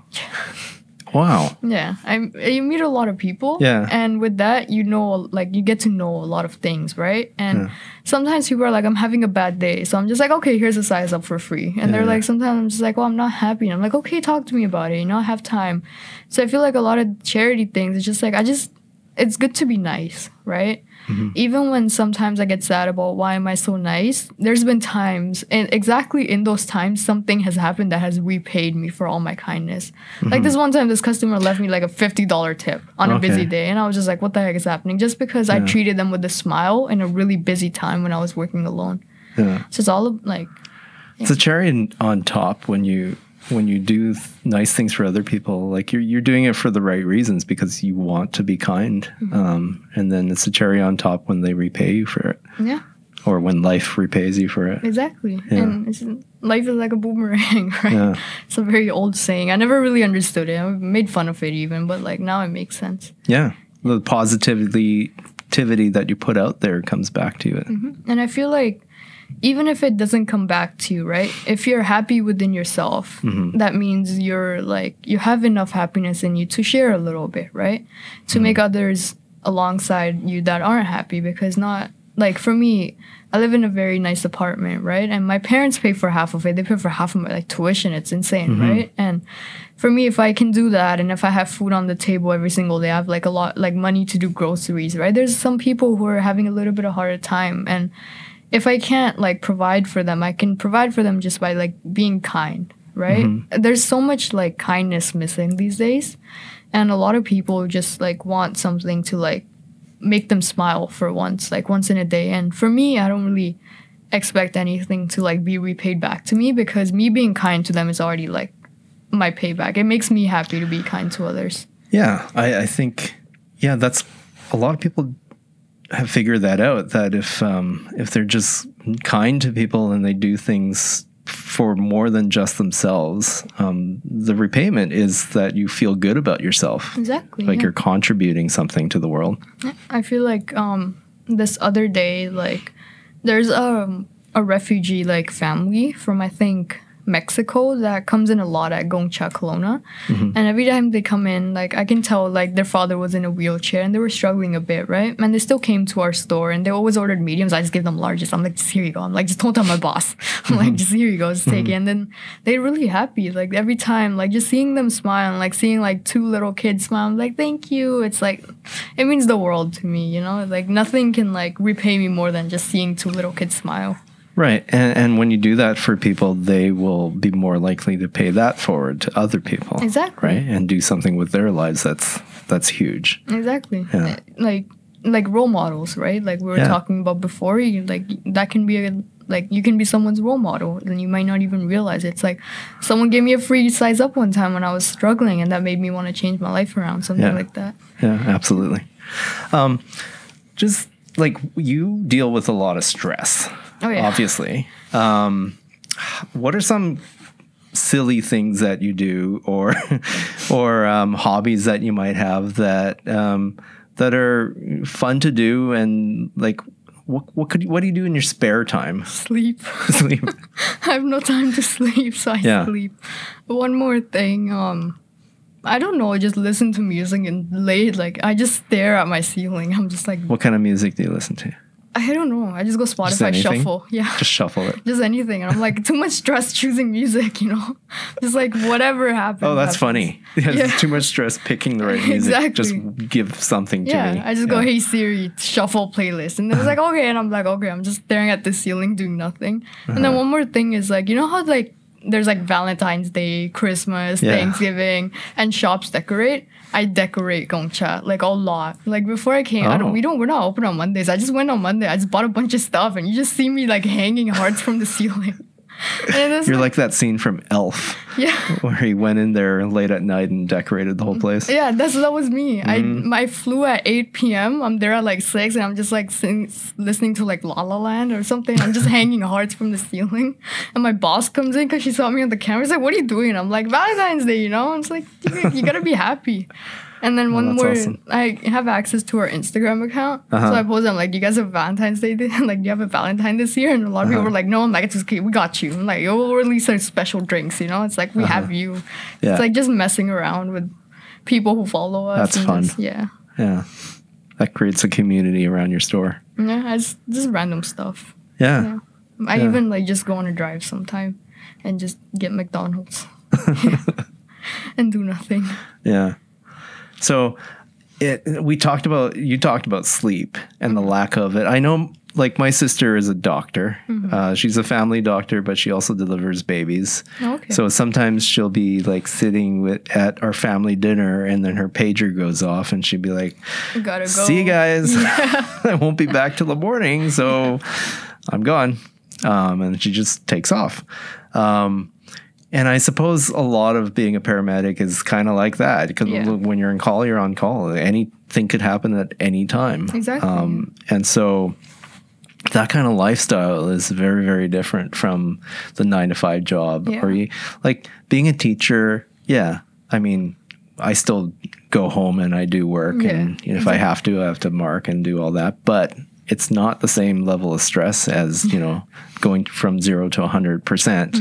Wow. Yeah, you meet a lot of people. Yeah. And with that, you know, like you get to know a lot of things, right? And sometimes people are like, I'm having a bad day. So I'm just like, okay, here's a size up for free. And they're like, sometimes I'm just like, well, I'm not happy. And I'm like, okay, talk to me about it. You know, I have time. So I feel like a lot of charity things, it's just like, it's good to be nice, right? Even when sometimes I get sad about why am I so nice, there's been times, and exactly in those times, something has happened that has repaid me for all my kindness. Like this one time, this customer left me like a $50 tip on a busy day, and I was just like, what the heck is happening? Just because I treated them with a smile in a really busy time when I was working alone. Yeah. So it's all like... Yeah. It's a cherry on top when you do nice things for other people, like you're doing it for the right reasons because you want to be kind. And then it's a cherry on top when they repay you for it. Yeah. Or when life repays you for it. Exactly. Yeah. And life is like a boomerang, right? Yeah. It's a very old saying. I never really understood it. I made fun of it even, but like now it makes sense. Yeah. The positivity that you put out there comes back to you. And I feel like even if it doesn't come back to you, right? If you're happy within yourself, that means you're like, you have enough happiness in you to share a little bit, right? To make others alongside you that aren't happy, because not, like for me, I live in a very nice apartment, right? And my parents pay for half of it. They pay for half of my like tuition. It's insane, right? And for me, if I can do that, and if I have food on the table every single day, I have like a lot, like money to do groceries, right? There's some people who are having a little bit of harder time, and if I can't like provide for them, I can provide for them just by like being kind, right? There's so much like kindness missing these days, and a lot of people just like want something to like make them smile for once, like once in a day. And for me, I don't really expect anything to like be repaid back to me, because me being kind to them is already like my payback. It makes me happy to be kind to others. Yeah, I think that's a lot of people have figured that out, that if they're just kind to people and they do things for more than just themselves, the repayment is that you feel good about yourself. Exactly. Like you're contributing something to the world. I feel like this other day, like there's a refugee like family from I think Mexico that comes in a lot at Gongcha Kelowna. And every time they come in, like I can tell like their father was in a wheelchair and they were struggling a bit, right? And they still came to our store and they always ordered mediums. I just give them larges. I'm like, just here you go. I'm like, just don't tell my boss. I'm like, just here you go, just take it. And then they're really happy. Like every time, like just seeing them smile and like seeing like 2 little kids smile, I'm like, thank you. It's like, it means the world to me, you know? Like nothing can like repay me more than just seeing 2 little kids smile. Right. And when you do that for people, they will be more likely to pay that forward to other people. Exactly. Right. And do something with their lives that's huge. Exactly. Yeah. Like role models, right? Like we were talking about before, that can be you can be someone's role model and you might not even realize it. It's like someone gave me a free size up one time when I was struggling, and that made me want to change my life around, something like that. Yeah, absolutely. Just like you deal with a lot of stress, Oh, yeah. obviously. What are some silly things that you do, or hobbies that you might have that that are fun to do, and like what do you do in your spare time? Sleep. Sleep. I have no time to sleep, so I Yeah. sleep. One more thing, I don't know, I just listen to music and late, like I just stare at my ceiling. I'm just like, What kind of music do you listen to? I don't know. I just go Spotify anything? shuffle. Yeah. Just shuffle it. Just anything. And I'm like, too much stress choosing music, you know? Just like whatever happens. Oh, that's happens. funny. Yeah, Yeah. Too much stress picking the right music. Exactly. Just give something to me. Yeah, I just go, hey Siri, shuffle playlist. And then it's like, okay. And I'm like, okay, I'm just staring at the ceiling doing nothing. And then one more thing is like, you know how like there's like Valentine's Day, Christmas, Yeah. Thanksgiving, and shops decorate? I decorate Gongcha like a lot. Like before I came, Oh. we're not open on Mondays. I just went on Monday. I just bought a bunch of stuff, and you just see me like hanging hearts from the ceiling. And it's You're like that scene from Elf yeah. where he went in there late at night and decorated the whole place. Yeah, that was me. Mm-hmm. I flew at 8 p.m. I'm there at like 6, and I'm just like listening to like La La Land or something. I'm just hanging hearts from the ceiling. And my boss comes in because she saw me on the camera. She's like, what are you doing? I'm like, Valentine's Day, you know? It's like, you gotta be happy. And then one that's more, awesome. I have access to our Instagram account. Uh-huh. So I post, I'm like, do you guys have Valentine's Day? Like, do you have a Valentine this year? And a lot of people were like, no. I'm like, it's okay. We got you. I'm like, oh, we'll release our special drinks, you know? It's like, we have you. Yeah. It's like just messing around with people who follow us. That's and fun. Yeah. Yeah. That creates a community around your store. Yeah, I just random stuff. Yeah. Yeah. I Yeah. even like just go on a drive sometime and just get McDonald's and do nothing. Yeah. So you talked about sleep and the lack of it. I know, like, my sister is a doctor. She's a family doctor, but she also delivers babies. Okay. So sometimes she'll be like sitting at our family dinner, and then her pager goes off, and she'd be like, We gotta go. "See you guys. I won't be back till the morning, so I'm gone." And she just takes off. And I suppose a lot of being a paramedic is kind of like that, because Yeah. when you're on call, you're on call. Anything could happen at any time. Exactly. And so that kind of lifestyle is very, very different from the 9-to-5 job. Yeah. Or like being a teacher. Yeah. I mean, I still go home and I do work, Yeah, and if I have to mark and do all that. But it's not the same level of stress as, going from 0 to 100%.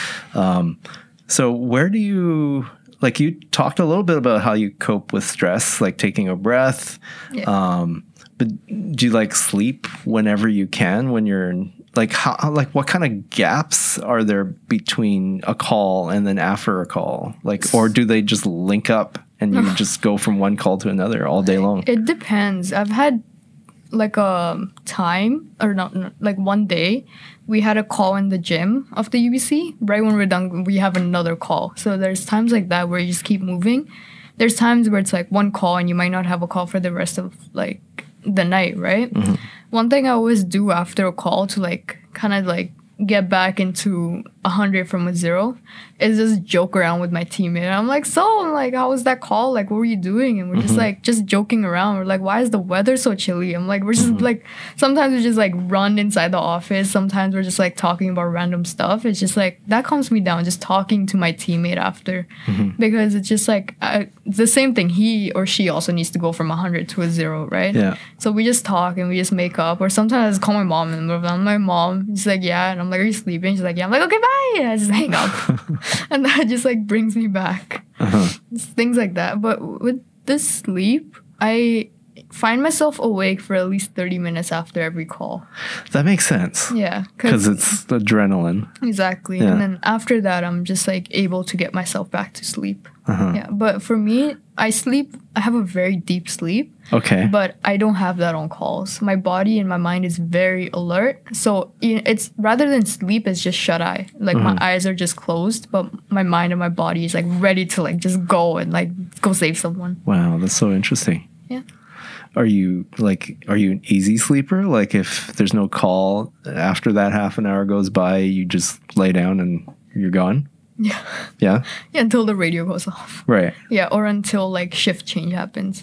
So where do you, like, you talked a little bit about how you cope with stress, like taking a breath. Yeah. But do you like sleep whenever you can, when you're like, what kind of gaps are there between a call and then after a call? Like, or do they just link up and you just go from one call to another all day long? It depends. I've had like a time, or not, like one day we had a call in the gym of the UBC. Right when we're done, we have another call. So there's times like that where you just keep moving. There's times where it's like one call and you might not have a call for the rest of like the night, right? One thing I always do after a call to like kind of like get back into 100 from a 0 is just joke around with my teammate. I'm like, how was that call? Like, what were you doing? And we're just like, just joking around. We're like, why is the weather so chilly? I'm like, we're just like, sometimes we just like run inside the office. Sometimes we're just like talking about random stuff. It's just like, that calms me down, just talking to my teammate after. Because it's just like, the same thing. He or she also needs to go from 100 to a 0, right? Yeah. So we just talk and we just make up. Or sometimes I just call my mom and I'm my mom. She's like, yeah. And I'm like, are you sleeping? She's like, yeah. I'm like, okay, bye. And I just hang up. And that just like brings me back. Just things like that. But with the sleep, I find myself awake for at least 30 minutes after every call. That makes sense. Yeah. Because it's adrenaline. Exactly. Yeah. And then after that, I'm just like able to get myself back to sleep. Yeah. But for me, I have a very deep sleep. Okay. But I don't have that on calls. My body and my mind is very alert. So it's rather than sleep, it's just shut eye. Like my eyes are just closed, but my mind and my body is like ready to like just go and like go save someone. Wow, that's so interesting. Yeah. Are you an easy sleeper? Like, if there's no call, after that half an hour goes by, you just lay down and you're gone? Yeah. Yeah? Yeah, until the radio goes off. Right. Yeah, or until like shift change happens.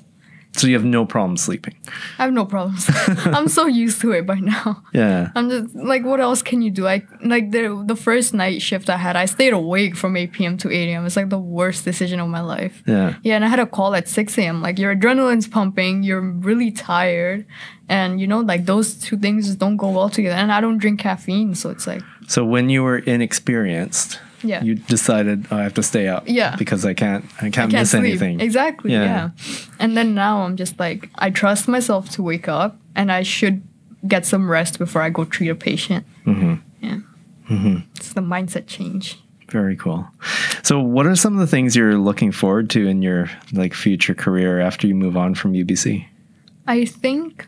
So you have no problem sleeping. I have no problems. I'm so used to it by now. Yeah. I'm just like, what else can you do? I like the first night shift I had, I stayed awake from 8 p.m. to 8 a.m. It's like the worst decision of my life. Yeah. Yeah, and I had a call at 6 a.m. Like your adrenaline's pumping, you're really tired, and you know, like those two things just don't go well together. And I don't drink caffeine, so it's like. So when you were inexperienced, yeah, you decided, oh, I have to stay up. Yeah. Because I can't miss sleep. anything. Exactly. Yeah. Yeah. And then now I'm just like, I trust myself to wake up, and I should get some rest before I go treat a patient. Mm-hmm. Yeah. Mm-hmm. It's the mindset change. Very cool. So what are some of the things you're looking forward to in your like future career after you move on from UBC? I think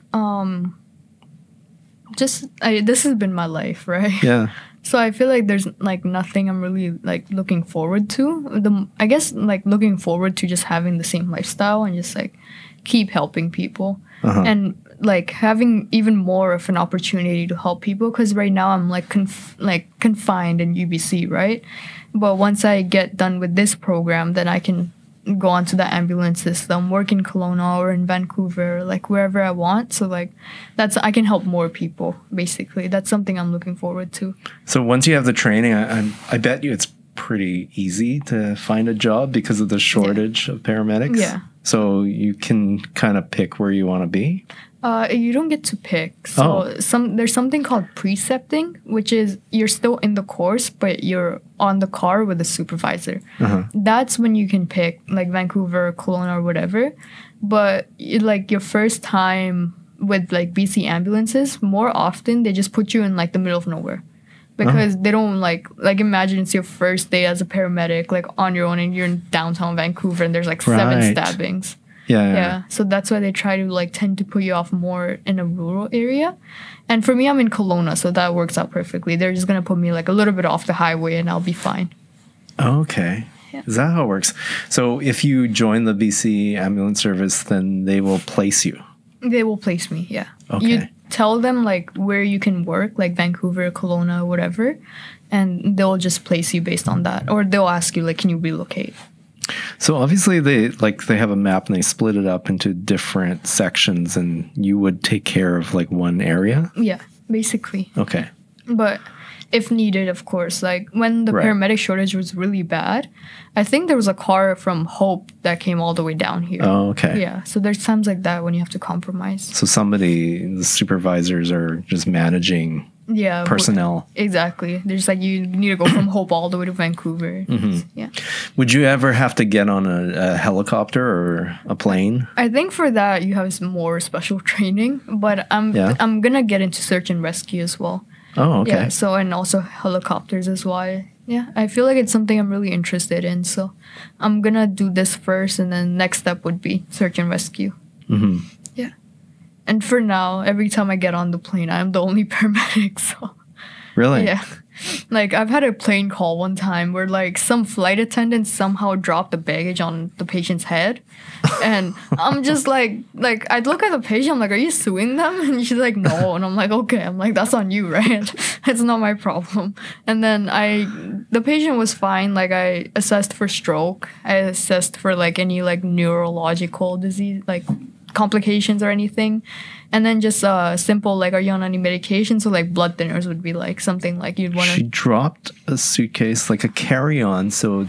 this has been my life, right? Yeah. So I feel like there's like nothing I'm really like looking forward to. I guess like looking forward to just having the same lifestyle and just like keep helping people and like having even more of an opportunity to help people, because right now I'm like confined in UBC, right? But once I get done with this program, then I can go onto the ambulance system, work in Kelowna or in Vancouver, like wherever I want. So like I can help more people, basically. That's something I'm looking forward to. So once you have the training, I bet you it's pretty easy to find a job because of the shortage of paramedics. Yeah. So you can kind of pick where you want to be. You don't get to pick. So there's something called precepting, which is you're still in the course, but you're on the car with a supervisor. That's when you can pick, like Vancouver, Kelowna, or whatever. But like your first time with like BC ambulances, more often they just put you in like the middle of nowhere. Because they don't like imagine it's your first day as a paramedic, like on your own, and you're in downtown Vancouver and there's like 7 stabbings. Yeah. So that's why they try to like tend to put you off more in a rural area. And for me, I'm in Kelowna, so that works out perfectly. They're just gonna put me like a little bit off the highway and I'll be fine. Okay. Yeah. Is that how it works? So if you join the BC ambulance service, then they will place you? They will place me, yeah. Okay. You tell them like where you can work, like Vancouver, Kelowna, whatever, and they'll just place you based on that. Or they'll ask you like, can you relocate? So obviously they have a map and they split it up into different sections, and you would take care of like one area? Yeah, basically. Okay. But if needed, of course, like when the paramedic shortage was really bad, I think there was a car from Hope that came all the way down here. Oh, okay. Yeah, so there's times like that when you have to compromise. So the supervisors are just managing personnel. Exactly. They're just like, you need to go from Hope all the way to Vancouver. Yeah. Would you ever have to get on a helicopter or a plane? I think for that you have some more special training, but I'm gonna get into search and rescue as well. Oh, okay. Yeah, so and also helicopters as well. Yeah, I feel like it's something I'm really interested in. So I'm gonna do this first, and then next step would be search and rescue. Yeah. And for now, every time I get on the plane, I'm the only paramedic. So really? Yeah. Like I've had a plane call one time where like some flight attendant somehow dropped the baggage on the patient's head, and I'm just like I'd look at the patient, I'm like, are you suing them? And she's like, no. And I'm like, okay. I'm like, that's on you, right? It's not my problem. And then the patient was fine. Like I assessed for stroke. I assessed for like any like neurological disease, like complications or anything. And then just simple, like, are you on any medication? So, like, blood thinners would be, like, something like you'd want to... She dropped a suitcase, like a carry-on, so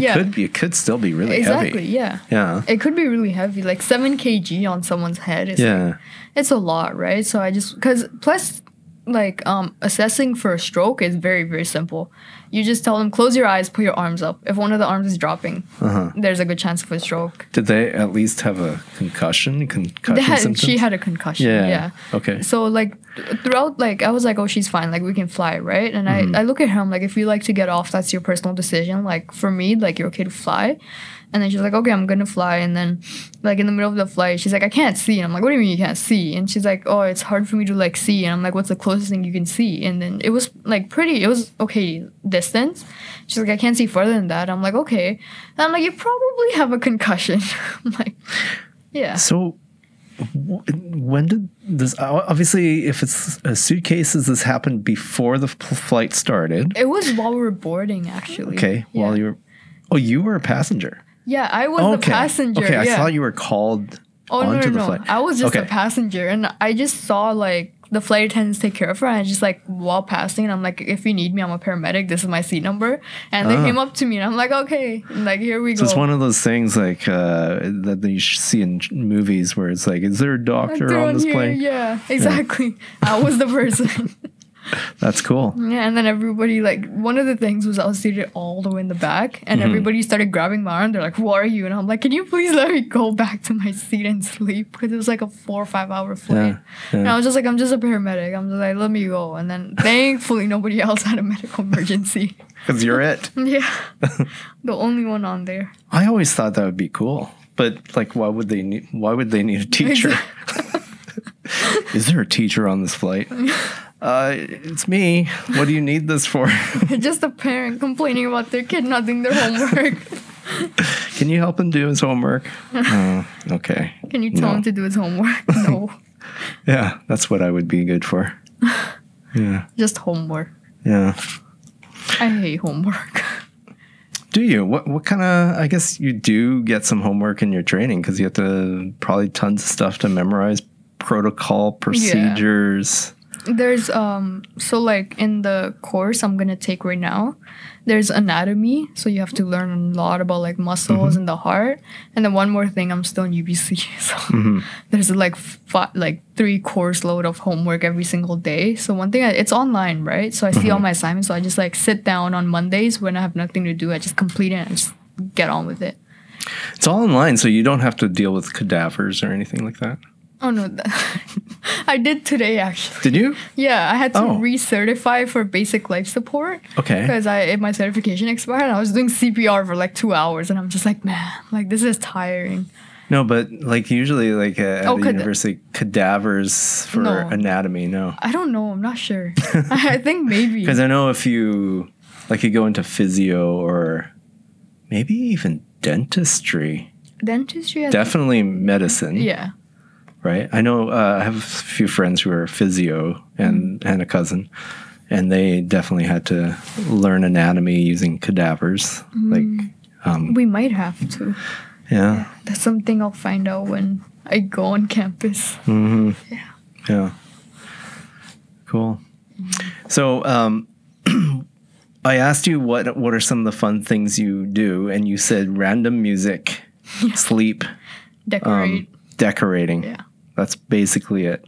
it could still be really heavy. Exactly, yeah. Yeah. It could be really heavy. Like, 7 kg on someone's head is, like, it's a lot, right? So I just... Because, plus, like, assessing for a stroke is very, very simple. You just tell them, close your eyes, put your arms up. If one of the arms is dropping, there's a good chance of a stroke. Did they at least have a concussion symptoms? She had a concussion, yeah. Okay. So, like, throughout, like, I was like, oh, she's fine. Like, we can fly, right? And I look at her, I'm like, if you like to get off, that's your personal decision. Like, for me, like, you're okay to fly. And then she's like, okay, I'm going to fly. And then, like, in the middle of the flight, she's like, I can't see. And I'm like, what do you mean you can't see? And she's like, oh, it's hard for me to, like, see. And I'm like, what's the closest thing you can see? And then it was, like, it was okay distance. She's like, I can't see further than that. I'm like, okay. And I'm like, you probably have a concussion. I'm like, yeah. So when did this, obviously, if it's a suitcase, does this happen before the flight started? It was while we were boarding, actually. Okay. Yeah. While you were a passenger. Yeah, I was the passenger. Okay, I yeah. thought you were called Oh, no, onto no, the no. flight? I was just Okay. a passenger, and I just saw like the flight attendants take care of her. And I just like while passing, and I'm like, if you need me, I'm a paramedic. This is my seat number. And they came up to me, and I'm like, okay, and like here we So go. it's one of those things like that you see in movies where it's like, is there a doctor They're on this here. plane? Yeah, exactly. I was the person. That's cool. Yeah, and then everybody, like, one of the things was I was seated all the way in the back, and everybody started grabbing my arm. They're like, "Who are you?" And I'm like, "Can you please let me go back to my seat and sleep?" Because it was like a 4 or 5 hour flight. Yeah. And I was just like, "I'm just a paramedic." I'm just like, "Let me go." And then thankfully nobody else had a medical emergency. Because you're it. Yeah, the only one on there. I always thought that would be cool. But like, why would they need a teacher? Is there a teacher on this flight? It's me. What do you need this for? Just a parent complaining about their kid not doing their homework. Can you help him do his homework? Oh, okay. Can you tell No. him to do his homework? No, Yeah, that's what I would be good for. Yeah, just homework. yeah. I hate homework. Do you? What kind of? I guess you do get some homework in your training because you have to probably tons of stuff to memorize, protocol, procedures. There's so like in the course I'm gonna take right now, there's anatomy, so you have to learn a lot about like muscles and the heart. And then one more thing, I'm still in UBC, so there's like 3 course load of homework every single day. So one thing, it's online, right? So I see all my assignments, so I just like sit down on Mondays when I have nothing to do. I just complete it and just get on with it. It's all online, so you don't have to deal with cadavers or anything like that. Oh no, I did today actually. Did you? Yeah, I had to Oh. recertify for basic life support. Okay. Because my certification expired and I was doing CPR for like 2 hours and I'm just like, man, like this is tiring. No, but like usually, like at Oh, the university, cadavers for No. anatomy. No, I don't know. I'm not sure. I think maybe. because I know if you go into physio or maybe even dentistry, Dentistry. definitely medicine. Yeah. Right. I know I have a few friends who are physio and a cousin, and they definitely had to learn anatomy using cadavers. Like, We might have to. yeah. That's something I'll find out when I go on campus. Mm-hmm. Yeah. Yeah. Cool. So, I asked you what are some of the fun things you do, and you said random music, sleep, Decorate. decorating. Yeah. That's basically it.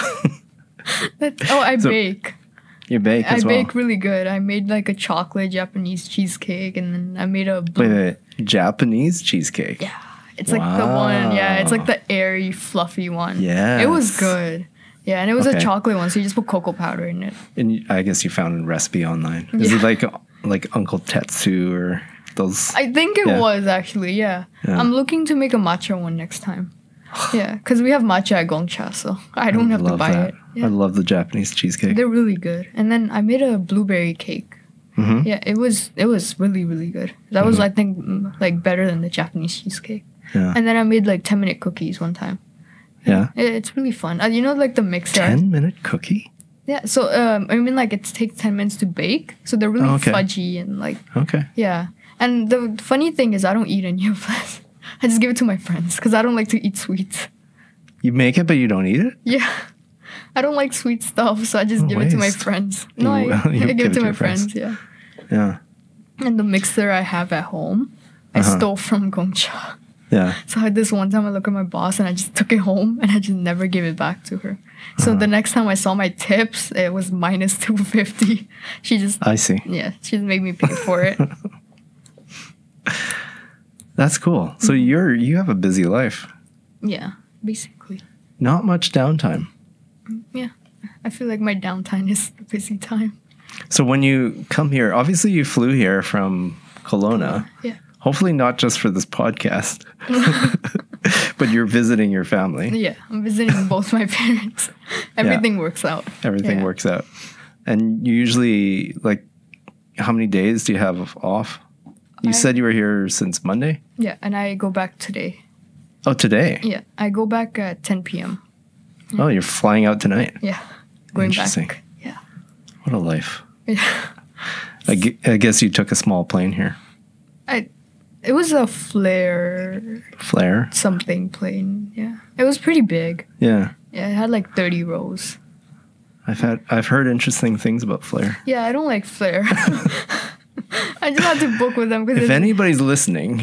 I So- bake. You bake I as well. bake really good. I made like a chocolate Japanese cheesecake and then I made a blue. Wait, Japanese cheesecake. Yeah. It's like the one. Yeah. It's like Wow. the airy, fluffy one. Yes. It was good. Yeah. And it was a Okay. chocolate one. So you just put cocoa powder in it. And I guess you found a recipe online. Is Yeah. it like Uncle Tetsu or those? I think it Yeah. was actually. Yeah. Yeah. I'm looking to make a matcha one next time. Yeah. Because we have matcha at Gongcha. So I don't have to love buy that. it. Yeah. I love the Japanese cheesecake. They're really good. And then I made a blueberry cake. Mhm. Yeah, it was really, really good. That was, I think, like better than the Japanese cheesecake. Yeah. And then I made like 10-minute cookies one time. Yeah. It's really fun. You know, like the mixer. 10-minute cookie? Yeah. So I mean, like it takes 10 minutes to bake. So they're really Oh, okay. fudgy and like Okay. yeah. And the funny thing is, I don't eat any of this. I just give it to my friends because I don't like to eat sweets. You make it, but you don't eat it? Yeah. I don't like sweet stuff, so I just give it to my waste. friends. No, You- I you give give it to my your friends. friends. Yeah. Yeah. And the mixer I have at home, I Uh-huh. stole from Gongcha. Yeah. So I had this one time I look at my boss and I just took it home and I just never gave it back to her. So Uh-huh. the next time I saw my tips, it was minus 250. She just I see. she just made me pay for it. That's cool. So you have a busy life. Yeah, basically. Not much downtime. Yeah. I feel like my downtime is the busy time. So when you come here, obviously you flew here from Kelowna. Yeah. Hopefully not just for this podcast, but you're visiting your family. Yeah, I'm visiting both my parents. Everything works out. Everything Yeah. works out. And you usually, like, how many days do you have off? You said you were here since Monday? Yeah, and I go back today. Oh, today? Yeah, I go back at 10 p.m. Oh, you're flying out tonight. Yeah, going Interesting. back. Yeah. What a life. Yeah. I guess you took a small plane here. It was a flare Flare? something plane. Yeah. It was pretty big. Yeah. Yeah, it had like 30 rows. I've heard interesting things about Flare. Yeah, I don't like flare. I just had to book with them because If anybody's listening,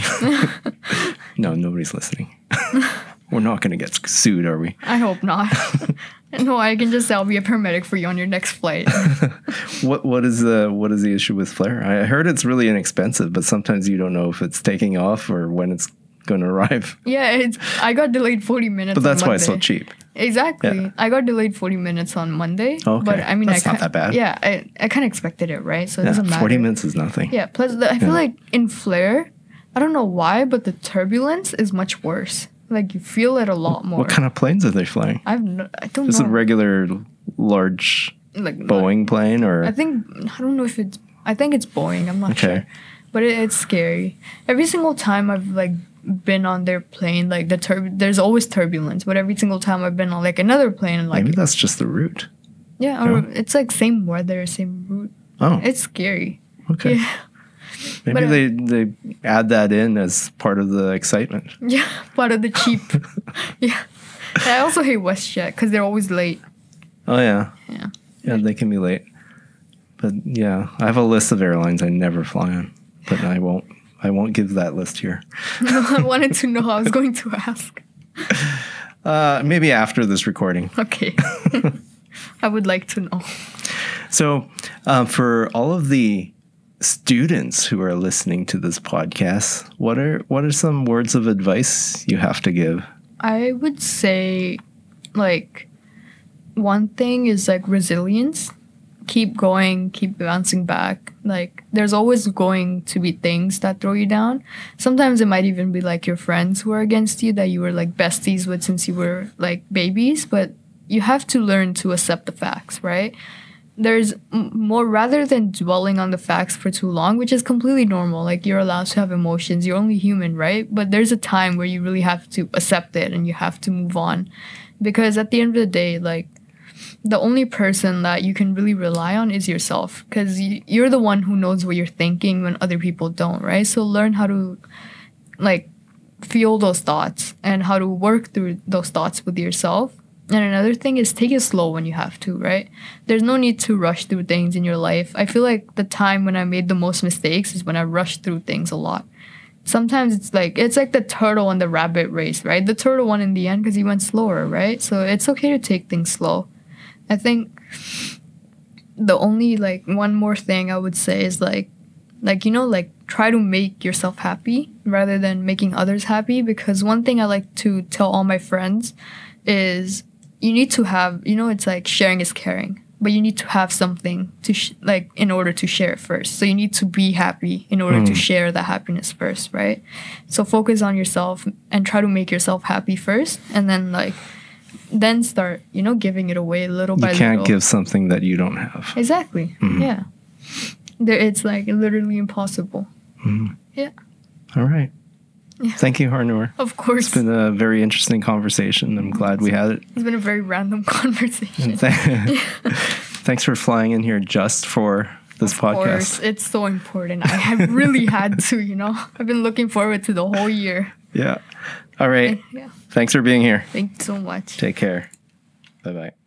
no, nobody's listening. We're not going to get sued, are we? I hope not. No, I can just say I'll be a paramedic for you on your next flight. What is the issue with Flare? I heard it's really inexpensive, but sometimes you don't know if it's taking off or when it's going to arrive. Yeah, I got delayed 40 minutes. But that's on why Monday. it's so cheap. Exactly. Yeah. I got delayed 40 minutes on Monday. Okay, But I mean, that's not that bad. Yeah, I kind of expected it, right? So it doesn't matter. 40 minutes is nothing. Yeah. Plus, I feel like in Flare, I don't know why, but the turbulence is much worse. Like you feel it a lot more. What kind of planes are they flying? I don't Is it know. a regular large Like Boeing plane or? I don't know if it's. I think it's Boeing. I'm not Okay. sure. But it's scary. Every single time I've like been on their plane, like there's always turbulence. But every single time I've been on like another plane, and like Maybe that's just the route. yeah, or it's like same weather, same route. Oh, It's scary. okay. Yeah, Maybe but, they add that in as part of the excitement. yeah, part of the cheap. Yeah, and I also hate WestJet because they're always late. Oh yeah, Yeah. yeah, they can be late. But yeah, I have a list of airlines I never fly on, but I won't give that list here. I wanted to know. I was going to ask. Maybe after this recording. Okay. I would like to know. So, for all of the students who are listening to this podcast, what are some words of advice you have to give? I would say, like, one thing is like resilience. Keep going, keep bouncing back. Like, there's always going to be things that throw you down. Sometimes it might even be like your friends who are against you that you were like besties with since you were like babies, but you have to learn to accept the facts, right? There's more rather than dwelling on the facts for too long, which is completely normal. Like, you're allowed to have emotions, you're only human, right? But there's a time where you really have to accept it and you have to move on. Because at the end of the day, like, the only person that you can really rely on is yourself, because you're the one who knows what you're thinking when other people don't, right? So learn how to like feel those thoughts and how to work through those thoughts with yourself. And another thing is take it slow when you have to, right? There's no need to rush through things in your life. I feel like the time when I made the most mistakes is when I rushed through things a lot. Sometimes it's like the turtle and the rabbit race, right? The turtle won in the end because he went slower, right? So it's okay to take things slow. I think the only like one more thing I would say is like try to make yourself happy rather than making others happy, because one thing I like to tell all my friends is you need to have, it's like sharing is caring, but you need to have something to in order to share it first. So you need to be happy in order to share the happiness first, right? So focus on yourself and try to make yourself happy first, and then start, giving it away little by little. You can't give something that you don't have. Exactly. Yeah. It's like literally impossible. Yeah. All right. Yeah. Thank you, Harnoor. Of course. It's been a very interesting conversation. I'm glad we had it. It's been a very random conversation. And thanks for flying in here just for this podcast. Of course. It's so important. I have really had to, I've been looking forward to the whole year. Yeah. All right. Yeah. Thanks for being here. Thank you so much. Take care. Bye-bye.